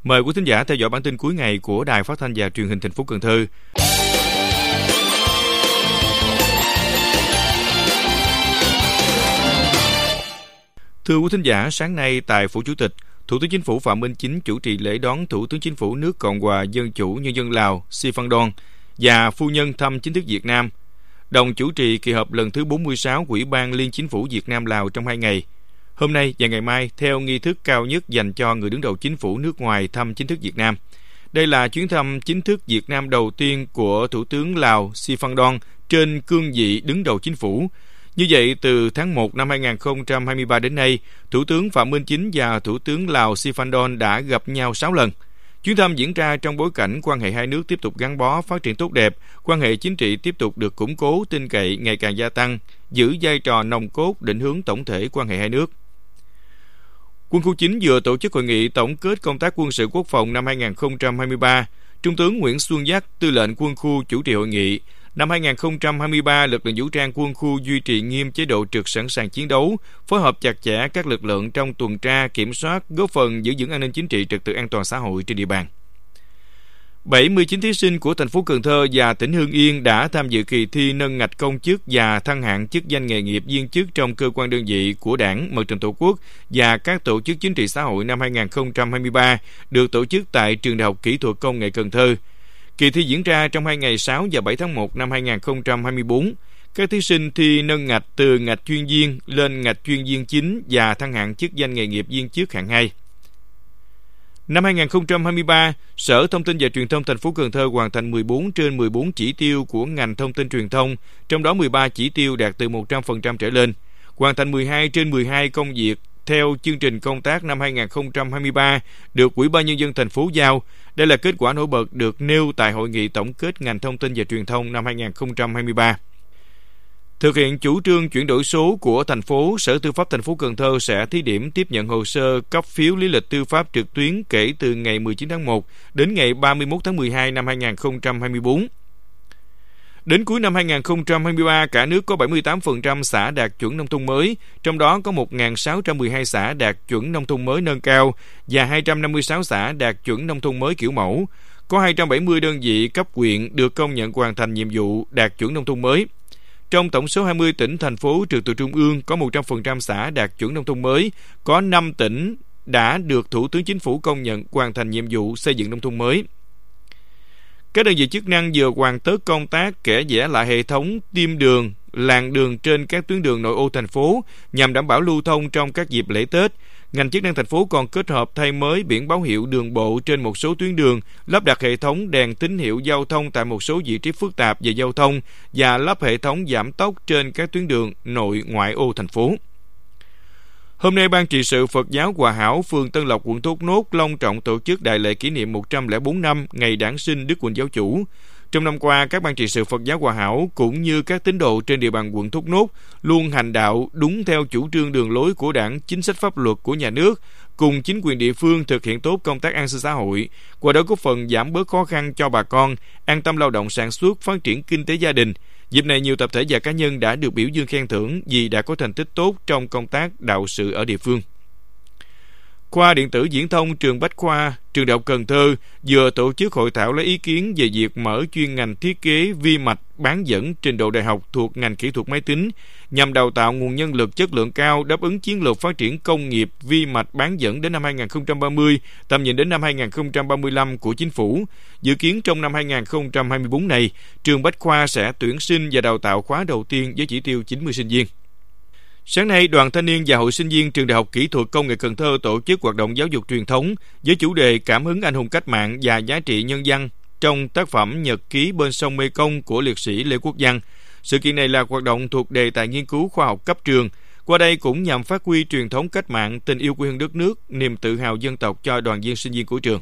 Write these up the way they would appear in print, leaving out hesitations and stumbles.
Mời quý thính giả theo dõi bản tin cuối ngày của Đài Phát thanh và Truyền hình thành phố Cần Thơ. Thưa quý thính giả, sáng nay tại Phủ Chủ tịch, Thủ tướng Chính phủ Phạm Minh Chính chủ trì lễ đón Thủ tướng Chính phủ nước Cộng hòa Dân chủ Nhân dân Lào Siphandone và phu nhân thăm chính thức Việt Nam, đồng chủ trì kỳ họp lần thứ 46 Ủy ban Liên Chính phủ Việt Nam Lào trong 2 ngày. Hôm nay và ngày mai theo nghi thức cao nhất dành cho người đứng đầu chính phủ nước ngoài thăm chính thức Việt Nam. Đây là chuyến thăm chính thức Việt Nam đầu tiên của Thủ tướng Lào Siphandone trên cương vị đứng đầu chính phủ. Như vậy, từ tháng 1 năm 2023 đến nay, Thủ tướng Phạm Minh Chính và Thủ tướng Lào Siphandone đã gặp nhau 6 lần. Chuyến thăm diễn ra trong bối cảnh quan hệ hai nước tiếp tục gắn bó, phát triển tốt đẹp, quan hệ chính trị tiếp tục được củng cố, tin cậy ngày càng gia tăng, giữ vai trò nòng cốt định hướng tổng thể quan hệ hai nước. Quân khu 9 vừa tổ chức hội nghị tổng kết công tác quân sự quốc phòng năm 2023. Trung tướng Nguyễn Xuân Giáp, tư lệnh quân khu chủ trì hội nghị. Năm 2023, lực lượng vũ trang quân khu duy trì nghiêm chế độ trực sẵn sàng chiến đấu, phối hợp chặt chẽ các lực lượng trong tuần tra, kiểm soát, góp phần giữ vững an ninh chính trị, trật tự an toàn xã hội trên địa bàn. 79 thí sinh của thành phố Cần Thơ và tỉnh Hưng Yên đã tham dự kỳ thi nâng ngạch công chức và thăng hạng chức danh nghề nghiệp viên chức trong cơ quan đơn vị của Đảng, Mặt trận Tổ quốc và các tổ chức chính trị xã hội năm 2023 được tổ chức tại Trường Đại học Kỹ thuật Công nghệ Cần Thơ. Kỳ thi diễn ra trong 2 ngày 6 và 7 tháng 1 năm 2024. Các thí sinh thi nâng ngạch từ ngạch chuyên viên lên ngạch chuyên viên chính và thăng hạng chức danh nghề nghiệp viên chức hạng 2. Năm 2023, Sở Thông tin và Truyền thông thành phố Cần Thơ hoàn thành 14 trên 14 chỉ tiêu của ngành thông tin truyền thông, trong đó 13 chỉ tiêu đạt từ 100% trở lên. Hoàn thành 12 trên 12 công việc theo chương trình công tác năm 2023 được Ủy ban Nhân dân thành phố giao. Đây là kết quả nổi bật được nêu tại hội nghị tổng kết ngành thông tin và truyền thông năm 2023. Thực hiện chủ trương chuyển đổi số của thành phố, Sở Tư pháp thành phố Cần Thơ sẽ thí điểm tiếp nhận hồ sơ cấp phiếu lý lịch tư pháp trực tuyến kể từ ngày 19 tháng 1 đến ngày 31 tháng 12 năm 2024. Đến cuối năm 2023, cả nước có 78% xã đạt chuẩn nông thôn mới, trong đó có 1.612 xã đạt chuẩn nông thôn mới nâng cao và 256 xã đạt chuẩn nông thôn mới kiểu mẫu. Có 270 đơn vị cấp huyện được công nhận hoàn thành nhiệm vụ đạt chuẩn nông thôn mới. Trong tổng số 20 tỉnh, thành phố trực thuộc trung ương có 100% xã đạt chuẩn nông thôn mới, có 5 tỉnh đã được Thủ tướng Chính phủ công nhận hoàn thành nhiệm vụ xây dựng nông thôn mới. Các đơn vị chức năng vừa hoàn tất công tác kẻ vẽ lại hệ thống tiêm đường, làn đường trên các tuyến đường nội ô thành phố nhằm đảm bảo lưu thông trong các dịp lễ Tết. Ngành chức năng thành phố còn kết hợp thay mới biển báo hiệu đường bộ trên một số tuyến đường, lắp đặt hệ thống đèn tín hiệu giao thông tại một số vị trí phức tạp về giao thông và lắp hệ thống giảm tốc trên các tuyến đường nội ngoại ô thành phố. Hôm nay, Ban trị sự Phật giáo Hòa Hảo, phường Tân Lộc, quận Thốt Nốt long trọng tổ chức đại lễ kỷ niệm 104 năm ngày Đản sinh Đức Quỳnh Giáo Chủ. Trong năm qua, các ban trị sự Phật giáo Hòa Hảo cũng như các tín đồ trên địa bàn quận Thốt Nốt luôn hành đạo đúng theo chủ trương đường lối của Đảng, chính sách pháp luật của nhà nước, cùng chính quyền địa phương thực hiện tốt công tác an sinh xã hội, qua đó góp phần giảm bớt khó khăn cho bà con, an tâm lao động sản xuất, phát triển kinh tế gia đình. Dịp này, nhiều tập thể và cá nhân đã được biểu dương khen thưởng vì đã có thành tích tốt trong công tác đạo sự ở địa phương. Khoa Điện tử Viễn thông Trường Bách Khoa, Trường Đại học Cần Thơ vừa tổ chức hội thảo lấy ý kiến về việc mở chuyên ngành thiết kế vi mạch bán dẫn trình độ đại học thuộc ngành kỹ thuật máy tính nhằm đào tạo nguồn nhân lực chất lượng cao đáp ứng chiến lược phát triển công nghiệp vi mạch bán dẫn đến năm 2030, tầm nhìn đến năm 2035 của Chính phủ. Dự kiến trong năm 2024 này, Trường Bách Khoa sẽ tuyển sinh và đào tạo khóa đầu tiên với chỉ tiêu 90 sinh viên. Sáng nay, Đoàn Thanh niên và Hội sinh viên Trường Đại học Kỹ thuật Công nghệ Cần Thơ tổ chức hoạt động giáo dục truyền thống với chủ đề Cảm hứng anh hùng cách mạng và giá trị nhân văn trong tác phẩm Nhật ký bên sông Mê Công của liệt sĩ Lê Quốc Văn. Sự kiện này là hoạt động thuộc đề tài nghiên cứu khoa học cấp trường. Qua đây cũng nhằm phát huy truyền thống cách mạng, tình yêu quê hương đất nước, niềm tự hào dân tộc cho đoàn viên sinh viên của trường.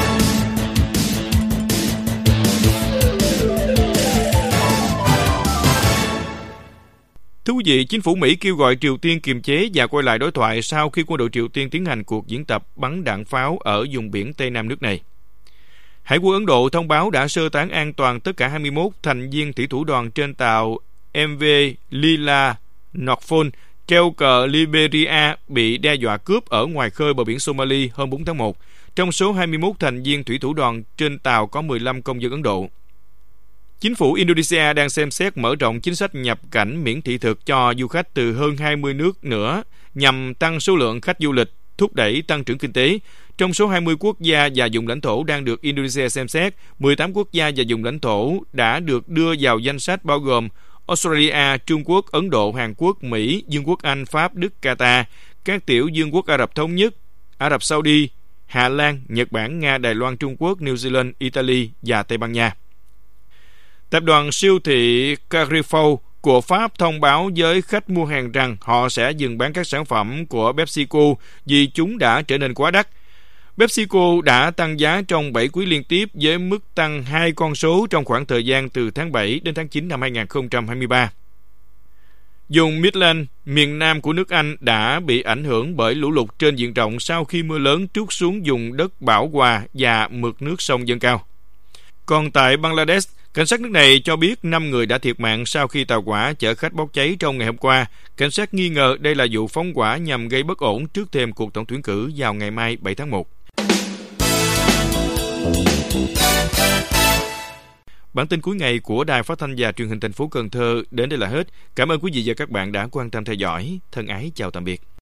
Thưa quý vị, chính phủ Mỹ kêu gọi Triều Tiên kiềm chế và quay lại đối thoại sau khi quân đội Triều Tiên tiến hành cuộc diễn tập bắn đạn pháo ở vùng biển Tây Nam nước này. Hải quân Ấn Độ thông báo đã sơ tán an toàn tất cả 21 thành viên thủy thủ đoàn trên tàu MV Lila Norfolk treo cờ Liberia bị đe dọa cướp ở ngoài khơi bờ biển Somalia hôm 4 tháng 1. Trong số 21 thành viên thủy thủ đoàn, trên tàu có 15 công dân Ấn Độ. Chính phủ Indonesia đang xem xét mở rộng chính sách nhập cảnh miễn thị thực cho du khách từ hơn 20 nước nữa nhằm tăng số lượng khách du lịch, thúc đẩy tăng trưởng kinh tế. Trong số 20 quốc gia và vùng lãnh thổ đang được Indonesia xem xét, 18 quốc gia và vùng lãnh thổ đã được đưa vào danh sách bao gồm Australia, Trung Quốc, Ấn Độ, Hàn Quốc, Mỹ, Vương quốc Anh, Pháp, Đức, Qatar, các tiểu vương quốc Ả Rập Thống Nhất, Ả Rập Saudi, Hà Lan, Nhật Bản, Nga, Đài Loan, Trung Quốc, New Zealand, Italy và Tây Ban Nha. Tập đoàn siêu thị Carrefour của Pháp thông báo với khách mua hàng rằng họ sẽ dừng bán các sản phẩm của PepsiCo vì chúng đã trở nên quá đắt. PepsiCo đã tăng giá trong 7 quý liên tiếp với mức tăng 2 con số trong khoảng thời gian từ tháng 7 đến tháng 9 năm 2023. Vùng Midland, miền nam của nước Anh đã bị ảnh hưởng bởi lũ lụt trên diện rộng sau khi mưa lớn trút xuống vùng đất bão hòa và mực nước sông dâng cao. Còn tại Bangladesh, cảnh sát nước này cho biết 5 người đã thiệt mạng sau khi tàu hỏa chở khách bốc cháy trong ngày hôm qua. Cảnh sát nghi ngờ đây là vụ phóng hỏa nhằm gây bất ổn trước thềm cuộc tổng tuyển cử vào ngày mai 7 tháng 1. Bản tin cuối ngày của Đài Phát thanh và Truyền hình thành phố Cần Thơ đến đây là hết. Cảm ơn quý vị và các bạn đã quan tâm theo dõi. Thân ái chào tạm biệt.